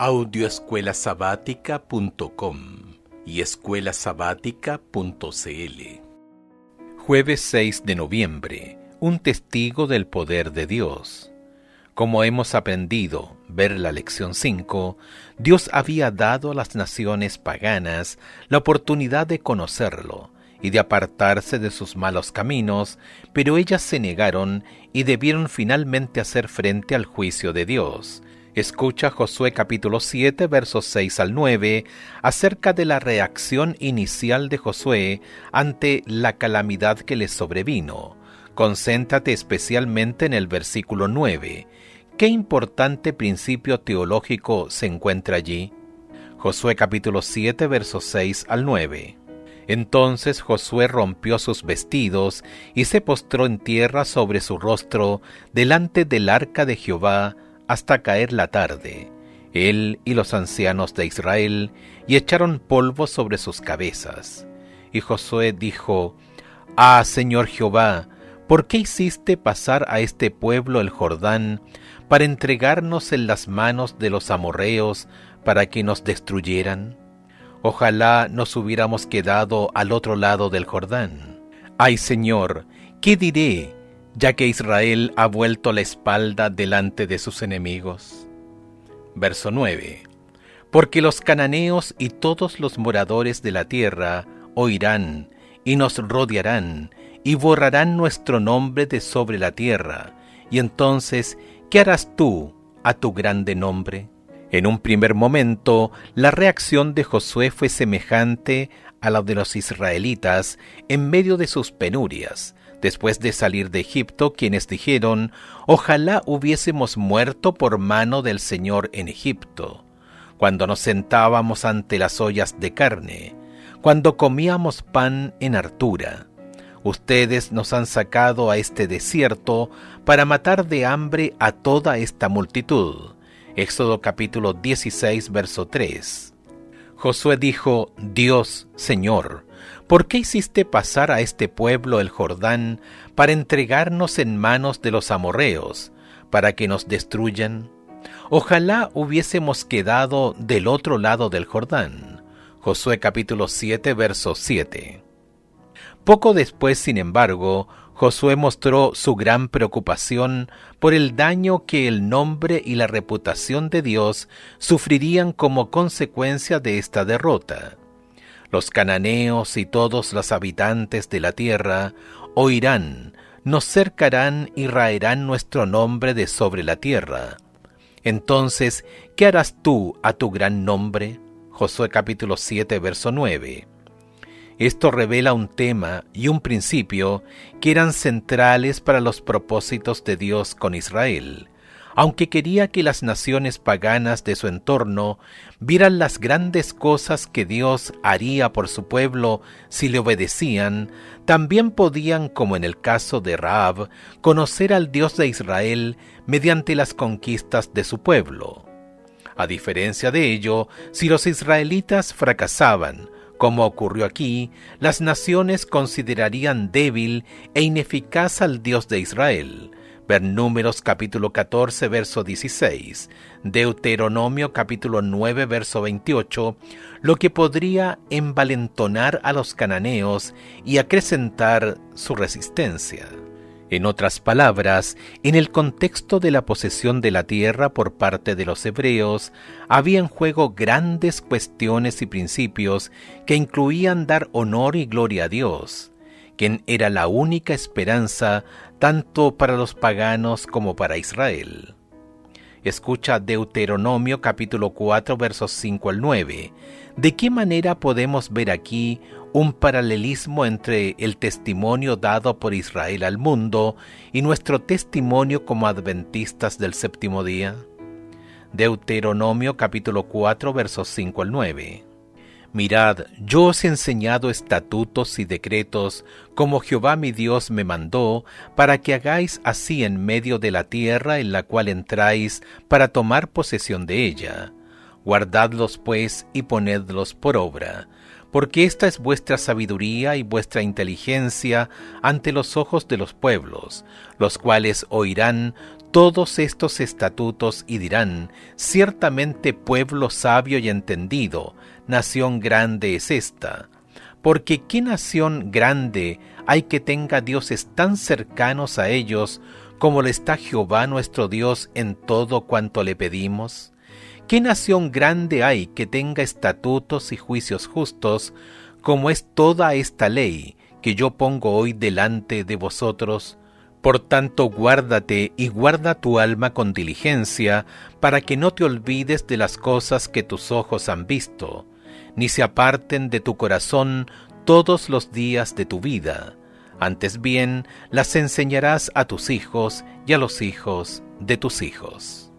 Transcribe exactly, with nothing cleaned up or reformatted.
audio escuela sabática punto com y escuela sabática punto c l. Jueves seis de noviembre. Un testigo del poder de Dios. Como hemos aprendido, ver la lección cinco, Dios había dado a las naciones paganas la oportunidad de conocerlo y de apartarse de sus malos caminos, pero ellas se negaron y debieron finalmente hacer frente al juicio de Dios. Escucha Josué capítulo siete, versos seis al nueve, acerca de la reacción inicial de Josué ante la calamidad que le sobrevino. Concéntrate especialmente en el versículo nueve. ¿Qué importante principio teológico se encuentra allí? Josué capítulo siete, versos seis al nueve. Entonces Josué rompió sus vestidos y se postró en tierra sobre su rostro delante del arca de Jehová hasta caer la tarde, él y los ancianos de Israel, y echaron polvo sobre sus cabezas. Y Josué dijo: «Ah, Señor Jehová, ¿por qué hiciste pasar a este pueblo el Jordán para entregarnos en las manos de los amorreos para que nos destruyeran? Ojalá nos hubiéramos quedado al otro lado del Jordán. Ay, Señor, ¿qué diré, ya que Israel ha vuelto la espalda delante de sus enemigos?» Verso nueve. Porque los cananeos y todos los moradores de la tierra oirán y nos rodearán y borrarán nuestro nombre de sobre la tierra. Y entonces, ¿qué harás tú a tu grande nombre? En un primer momento, la reacción de Josué fue semejante a la de los israelitas en medio de sus penurias, después de salir de Egipto, quienes dijeron: «Ojalá hubiésemos muerto por mano del Señor en Egipto, cuando nos sentábamos ante las ollas de carne, cuando comíamos pan en hartura. Ustedes nos han sacado a este desierto para matar de hambre a toda esta multitud». Éxodo capítulo dieciséis, verso tres. Josué dijo: «Dios, Señor, ¿por qué hiciste pasar a este pueblo el Jordán para entregarnos en manos de los amorreos, para que nos destruyan? Ojalá hubiésemos quedado del otro lado del Jordán». Josué capítulo siete, verso siete. Poco después, sin embargo, Josué mostró su gran preocupación por el daño que el nombre y la reputación de Dios sufrirían como consecuencia de esta derrota. Los cananeos y todos los habitantes de la tierra oirán, nos cercarán y raerán nuestro nombre de sobre la tierra. Entonces, ¿qué harás tú a tu gran nombre? Josué capítulo siete, verso nueve. Esto revela un tema y un principio que eran centrales para los propósitos de Dios con Israel. Aunque quería que las naciones paganas de su entorno vieran las grandes cosas que Dios haría por su pueblo si le obedecían, también podían, como en el caso de Rahab, conocer al Dios de Israel mediante las conquistas de su pueblo. A diferencia de ello, si los israelitas fracasaban, como ocurrió aquí, las naciones considerarían débil e ineficaz al Dios de Israel. Ver Números capítulo catorce, verso dieciséis, Deuteronomio capítulo nueve, verso veintiocho, lo que podría envalentonar a los cananeos y acrecentar su resistencia. En otras palabras, en el contexto de la posesión de la tierra por parte de los hebreos, había en juego grandes cuestiones y principios que incluían dar honor y gloria a Dios, quien era la única esperanza tanto para los paganos como para Israel. Escucha Deuteronomio capítulo cuatro, versos cinco al nueve. ¿De qué manera podemos ver aquí un paralelismo entre el testimonio dado por Israel al mundo y nuestro testimonio como adventistas del séptimo día? Deuteronomio capítulo cuatro, versos cinco al nueve. «Mirad, yo os he enseñado estatutos y decretos, como Jehová mi Dios me mandó, para que hagáis así en medio de la tierra en la cual entráis para tomar posesión de ella. Guardadlos pues y ponedlos por obra, porque esta es vuestra sabiduría y vuestra inteligencia ante los ojos de los pueblos, los cuales oirán todos estos estatutos y dirán: ciertamente pueblo sabio y entendido, nación grande es esta. Porque ¿qué nación grande hay que tenga dioses tan cercanos a ellos como lo está Jehová nuestro Dios en todo cuanto le pedimos? ¿Qué nación grande hay que tenga estatutos y juicios justos como es toda esta ley que yo pongo hoy delante de vosotros? Por tanto, guárdate y guarda tu alma con diligencia, para que no te olvides de las cosas que tus ojos han visto, ni se aparten de tu corazón todos los días de tu vida. Antes bien, las enseñarás a tus hijos y a los hijos de tus hijos.